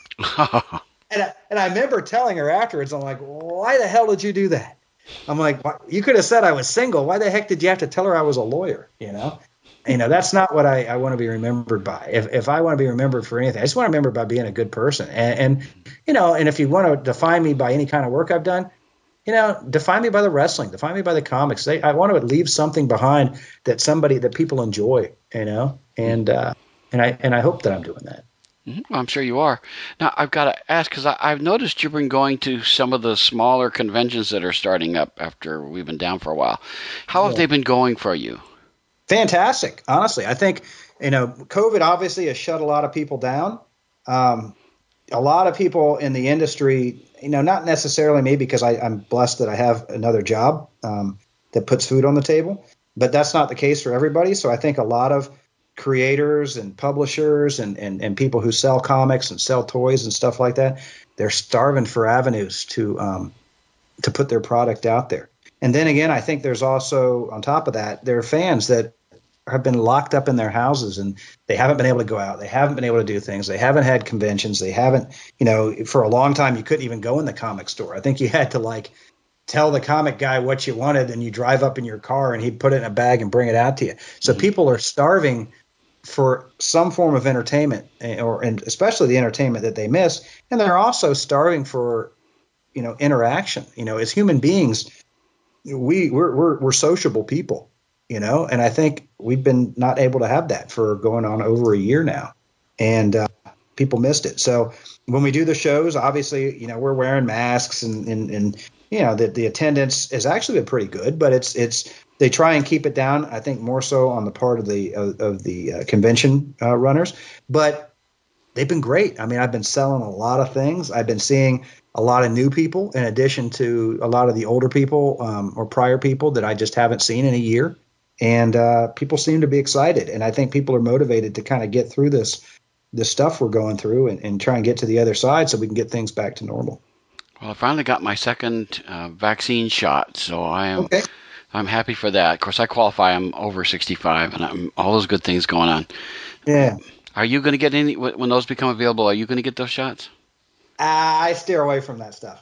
and, I, and I remember telling her afterwards, I'm like, "Why the hell did you do that?" I'm like, you could have said I was single. Why the heck did you have to tell her I was a lawyer? You know, you know, that's not what I, I want to be remembered by. If if I want to be remembered for anything, I just want to remember by being a good person. And, and, you know, and if you want to define me by any kind of work I've done, you know, define me by the wrestling, define me by the comics. They, I want to leave something behind that somebody, that people enjoy, you know, and, uh, and I, and I hope that I'm doing that. Mm-hmm. I'm sure you are. Now, I've got to ask, because I've noticed you've been going to some of the smaller conventions that are starting up after we've been down for a while. How have yeah. they been going for you? Fantastic. Honestly, I think, you know, COVID obviously has shut a lot of people down. Um, a lot of people in the industry, you know, not necessarily me, because I, I'm blessed that I have another job um, that puts food on the table, but that's not the case for everybody. So I think a lot of creators and publishers and, and, and people who sell comics and sell toys and stuff like that, they're starving for avenues to um, to put their product out there. And then again, I think there's also, on top of that, there are fans that have been locked up in their houses and they haven't been able to go out. They haven't been able to do things. They haven't had conventions. They haven't, you know, for a long time, you couldn't even go in the comic store. I think you had to like tell the comic guy what you wanted and you drive up in your car and he'd put it in a bag and bring it out to you. So mm-hmm. people are starving for some form of entertainment, or and especially the entertainment that they miss. And they're also starving for, you know, interaction. You know, as human beings, we we're we're, we're sociable people, you know, and I think we've been not able to have that for going on over a year now, and uh, people missed it. So when we do the shows, obviously, you know, we're wearing masks and and, and you know, the, the attendance has actually been pretty good, but it's it's they try and keep it down. I think more so on the part of the of, of the uh, convention uh, runners, but they've been great. I mean, I've been selling a lot of things. I've been seeing a lot of new people in addition to a lot of the older people um, or prior people that I just haven't seen in a year. And uh, people seem to be excited. And I think people are motivated to kind of get through this this stuff we're going through and, and try and get to the other side so we can get things back to normal. Well, I finally got my second uh, vaccine shot, so I am okay. I'm happy for that. Of course, I qualify. I'm over sixty-five, and I'm all those good things going on. Yeah. Are you going to get any when those become available? Are you going to get those shots? Uh, I steer away from that stuff.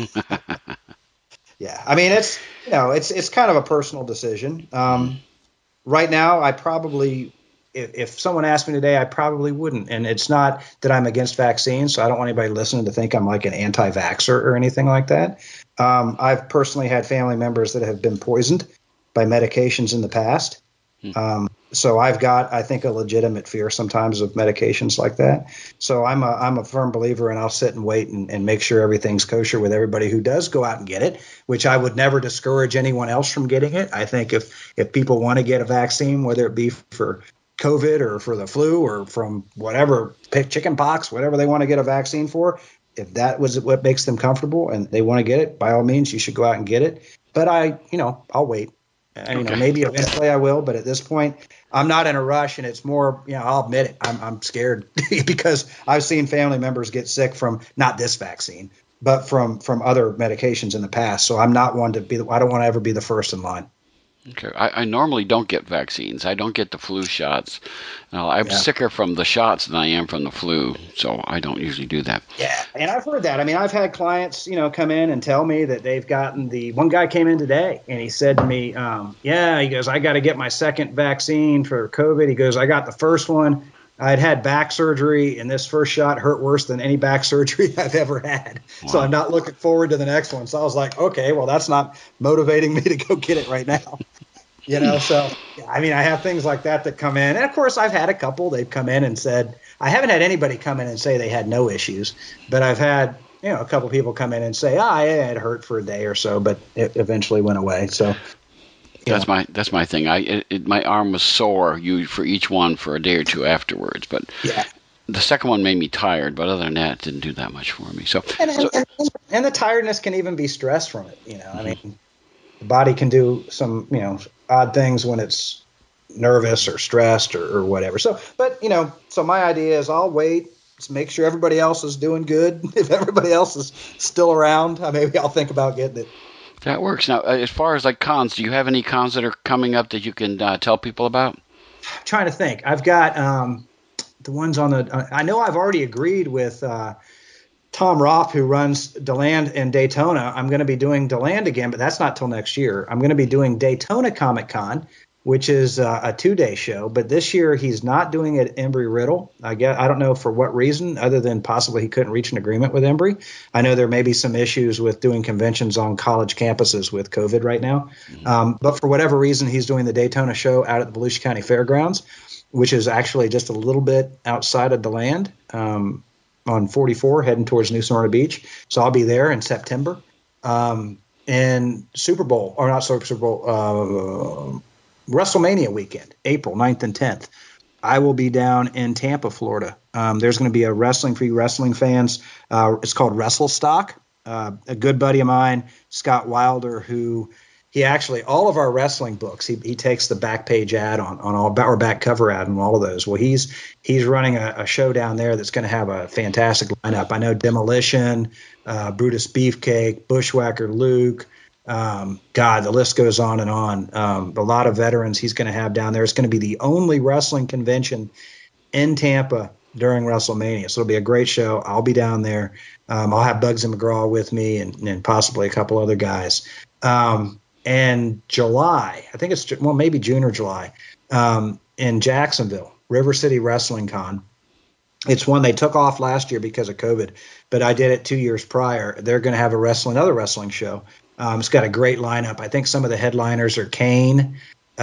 Yeah, I mean it's you know it's it's kind of a personal decision. Um, right now, I probably. If, if someone asked me today, I probably wouldn't. And it's not that I'm against vaccines, so I don't want anybody listening to think I'm like an anti-vaxxer or anything like that. Um, I've personally had family members that have been poisoned by medications in the past. Hmm. Um, so I've got, I think, a legitimate fear sometimes of medications like that. So I'm a I'm a firm believer, and I'll sit and wait and, and make sure everything's kosher with everybody who does go out and get it, which I would never discourage anyone else from getting it. I think if if people want to get a vaccine, whether it be for COVID or for the flu or from whatever, chicken pox, whatever they want to get a vaccine for, if that was what makes them comfortable and they want to get it, by all means, you should go out and get it. But I, you know, I'll wait. And, you okay. know, maybe eventually I will, but at this point, I'm not in a rush, and it's more, you know, I'll admit it. I'm, I'm scared because I've seen family members get sick from not this vaccine, but from from other medications in the past. So I'm not one to be. I don't want to ever be the first in line. Okay. I, I normally don't get vaccines. I don't get the flu shots. Now, I'm yeah. sicker from the shots than I am from the flu, so I don't usually do that. Yeah, and I've heard that. I mean, I've had clients, you know, come in and tell me that they've gotten the – one guy came in today, and he said to me, um, yeah, he goes, I got to get my second vaccine for COVID. He goes, I got the first one. I'd had back surgery, and this first shot hurt worse than any back surgery I've ever had. Wow. So I'm not looking forward to the next one. So I was like, okay, well, that's not motivating me to go get it right now. You know, so, I mean, I have things like that that come in. And, of course, I've had a couple. They've come in and said – I haven't had anybody come in and say they had no issues. But I've had, you know, a couple people come in and say, ah, yeah, it hurt for a day or so, but it eventually went away. So – That's my that's my thing. I it, it, my arm was sore you for each one for a day or two afterwards, but yeah. the second one made me tired. But other than that, it didn't do that much for me. So and, so, and, and the tiredness can even be stress from it. You know, mm-hmm. I mean, the body can do some you know odd things when it's nervous or stressed or, or whatever. So, but you know, so my idea is I'll wait. Just make sure everybody else is doing good. If everybody else is still around, maybe I'll think about getting it. That works. Now, as far as like cons, do you have any cons that are coming up that you can uh, tell people about? I'm trying to think. I've got um, the ones on the uh, – I know I've already agreed with uh, Tom Roth, who runs DeLand in Daytona. I'm going to be doing DeLand again, but that's not till next year. I'm going to be doing Daytona Comic Con, which is uh, a two-day show. But this year he's not doing it at Embry-Riddle. I guess, I don't know for what reason, other than possibly he couldn't reach an agreement with Embry. I know there may be some issues with doing conventions on college campuses with COVID right now. Mm-hmm. Um, but for whatever reason, he's doing the Daytona show out at the Volusia County Fairgrounds, which is actually just a little bit outside of DeLand um, on forty-four heading towards New Smyrna Beach. So I'll be there in September. Um, and Super Bowl, or not Super Bowl, uh, WrestleMania weekend, April ninth and tenth, I will be down in Tampa, Florida. Um, there's going to be a wrestling for you wrestling fans. Uh, it's called WrestleStock. Uh, a good buddy of mine, Scott Wilder, who he actually, all of our wrestling books, he, he takes the back page ad on, on all, or back cover ad on all of those. Well, he's he's running a, a show down there that's going to have a fantastic lineup. I know Demolition, uh, Brutus Beefcake, Bushwhacker Luke, Um, God, the list goes on and on. Um, a lot of veterans he's going to have down there. It's going to be the only wrestling convention in Tampa during WrestleMania. So it'll be a great show. I'll be down there. Um, I'll have Bugsy McGraw with me and, and possibly a couple other guys. Um, and July, I think it's, well, maybe June or July, um, in Jacksonville, River City Wrestling Con. It's one they took off last year because of COVID, but I did it two years prior. They're going to have a wrestling, another wrestling show. Um, it's got a great lineup. I think some of the headliners are Kane,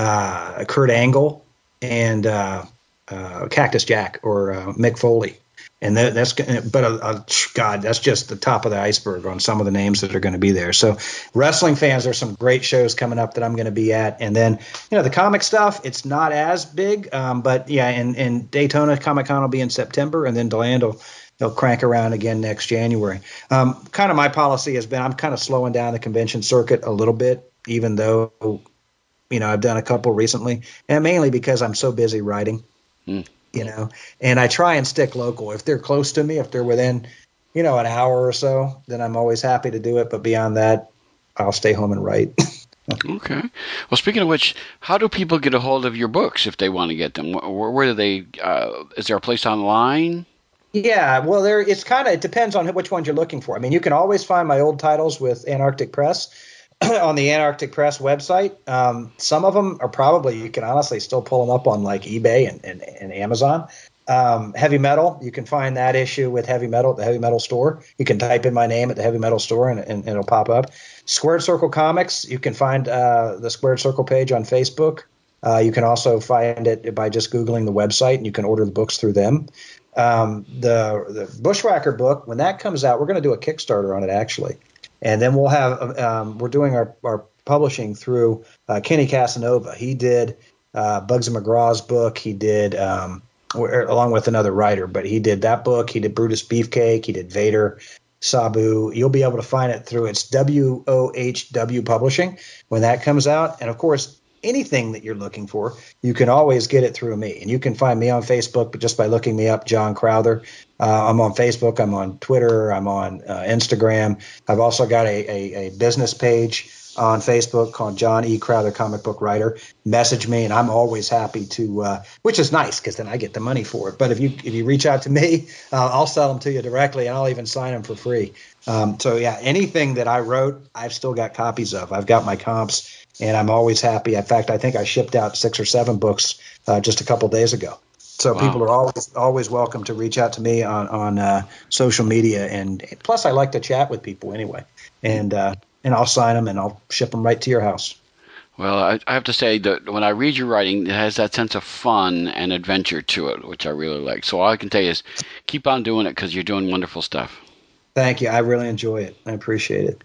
uh, Kurt Angle, and uh, uh, Cactus Jack or uh, Mick Foley. And that, that's, but uh, uh, God, that's just the top of the iceberg on some of the names that are going to be there. So, wrestling fans, there's some great shows coming up that I'm going to be at. And then, you know, the comic stuff, it's not as big, um, but yeah, in, in Daytona, Comic Con will be in September, and then DeLand will they'll crank around again next January. Um, kind of my policy has been I'm kind of slowing down the convention circuit a little bit, even though, you know, I've done a couple recently, and mainly because I'm so busy writing. Mm. You know, and I try and stick local. If they're close to me, if they're within, you know, an hour or so, then I'm always happy to do it. But beyond that, I'll stay home and write. Okay. Well, speaking of which, how do people get a hold of your books if they want to get them? Where, where do they? Uh, is there a place online? Yeah, well, there. It's kind of it depends on which ones you're looking for. I mean, you can always find my old titles with Antarctic Press on the Antarctic Press website. Um, some of them are probably, you can honestly still pull them up on like eBay and, and, and Amazon. Um, Heavy Metal, you can find that issue with Heavy Metal at the Heavy Metal store. You can type in my name at the Heavy Metal store and, and, and it'll pop up. Squared Circle Comics, you can find uh, the Squared Circle page on Facebook. Uh, you can also find it by just Googling the website, and you can order the books through them. Um, the, the Bushwhacker book, when that comes out, we're going to do a Kickstarter on it actually. And then we'll have, um, we're doing our, our publishing through uh, Kenny Casanova. He did uh, Bugsy McGraw's book. He did, um, along with another writer, but he did that book. He did Brutus Beefcake. He did Vader, Sabu. You'll be able to find it through its W O H W Publishing when that comes out. And of course, anything that you're looking for, you can always get it through me. And you can find me on Facebook, but just by looking me up, John Crowther. Uh, I'm on Facebook. I'm on Twitter. I'm on uh, Instagram. I've also got a, a, a business page on Facebook called John E. Crowther, Comic Book Writer. Message me, and I'm always happy to, uh, which is nice because then I get the money for it. But if you if you reach out to me, uh, I'll sell them to you directly, and I'll even sign them for free. Um, so, yeah, anything that I wrote, I've still got copies of. I've got my comps. And I'm always happy. In fact, I think I shipped out six or seven books uh, just a couple days ago. So wow. People are always always welcome to reach out to me on on uh, social media. And plus, I like to chat with people anyway. And uh, and I'll sign them and I'll ship them right to your house. Well, I, I have to say that when I read your writing, it has that sense of fun and adventure to it, which I really like. So all I can tell you is keep on doing it because you're doing wonderful stuff. Thank you. I really enjoy it. I appreciate it.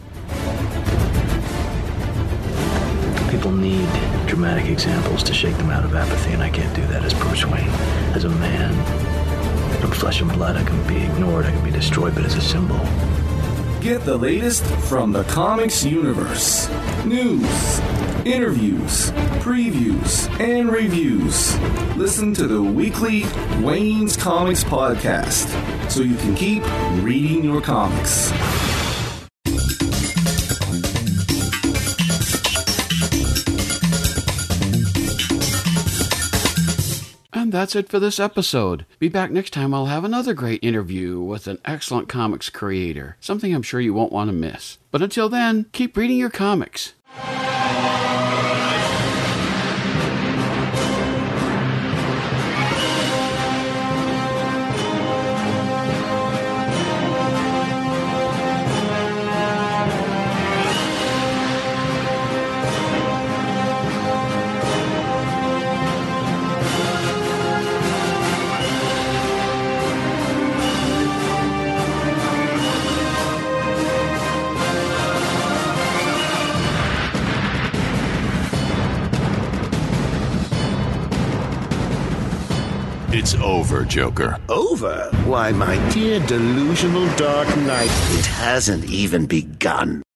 People need dramatic examples to shake them out of apathy, and I can't do that as Bruce Wayne. As a man, from flesh and blood, I can be ignored, I can be destroyed, but as a symbol. Get the latest from the comics universe. News, interviews, previews, and reviews. Listen to the weekly Wayne's Comics podcast so you can keep reading your comics. And that's it for this episode. Be back next time. I'll have another great interview with an excellent comics creator, something I'm sure you won't want to miss. But until then, keep reading your comics. It's over, Joker. Over? Why, my dear delusional Dark Knight, it hasn't even begun.